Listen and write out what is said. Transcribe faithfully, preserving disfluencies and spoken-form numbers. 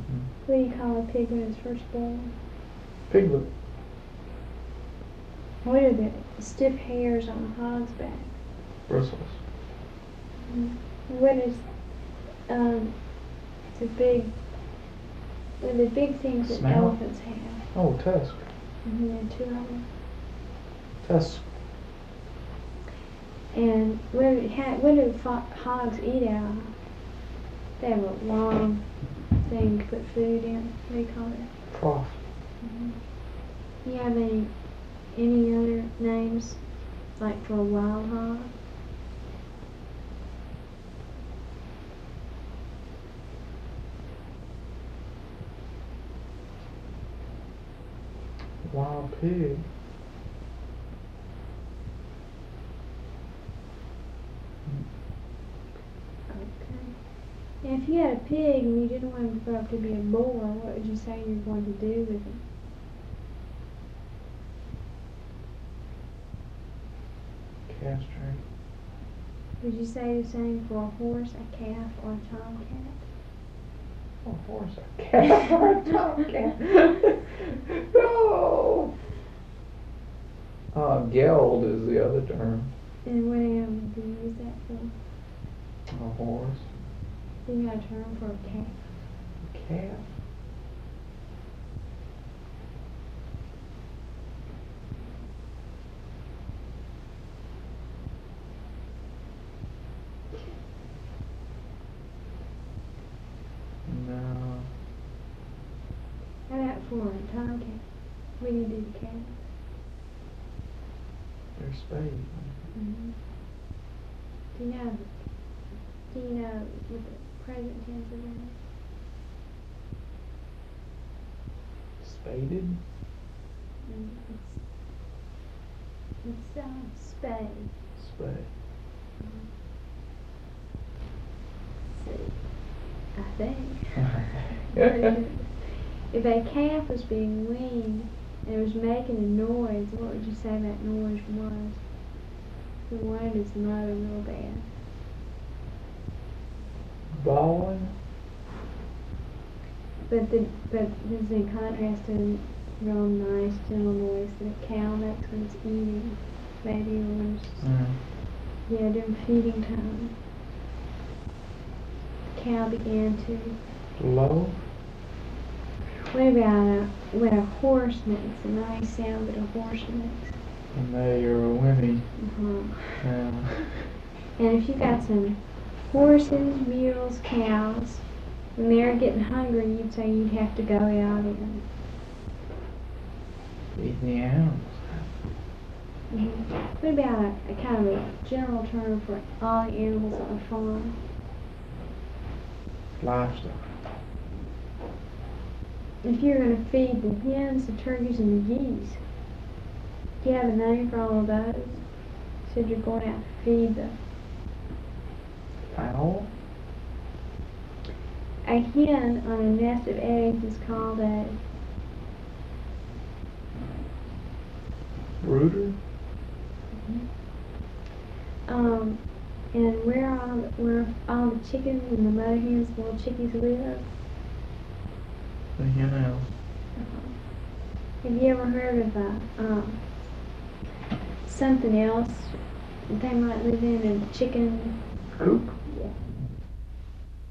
What do you call a pig when it's first born? Piglet. What are the stiff hairs on a hog's back? Bristles. Mm-hmm. What is um the big what are the big things that Snout? elephants have? Oh, tusk. Mm-hmm. There are two of them. Tusk. And what do, ha, what do fo- hogs eat out of? They have a long thing to put food in. What do you call it? Trough. Mm-hmm. Do you have any any other names like for a wild hog? Wild pig. Okay. And if you had a pig and you didn't want him to grow up to be a boar, what would you say you're going to do with him? Castrate. Would you say the same for a horse, a calf, or a tomcat? A horse, a calf, or a tomcat. No. Uh, geld is the other term. And what animal do you use that for? A horse. Do you got a term for a calf? A calf. No. How about for a tomcat? What do you do to calves? They're spayed. Mm-hmm. Do you know? Do you know what the present tense of that is? Spaded? Mm, it's it's uh, spade. Spade. See, I think. If a calf was being weaned and it was making a noise, what would you say that noise was? It wanted its mother real bad. Bawling? But the but this is in contrast to the real nice gentle noise that a cow makes when it's eating, maybe or when it's Mm. yeah during feeding time. The cow began to. Low? What about a, when a horse makes a nice sound that a horse makes? And they are a whinny. Uh-huh. Yeah. And if you got some horses, mules, cows, when they're getting hungry, you'd say you'd have to go out and Eating the animals. mm-hmm. What about a, a kind of a general term for all the animals on a farm? Livestock. If you're going to feed the hens, the turkeys, and the geese, do you have a name for all of those? You said you're going out to feed the Fowl? a hen on a nest of eggs is called a Brooder? um and where all where all the chickens and the mother hens, the little chickies live. The hen house. Have you ever heard of a um something else they might live in, a chicken Coop?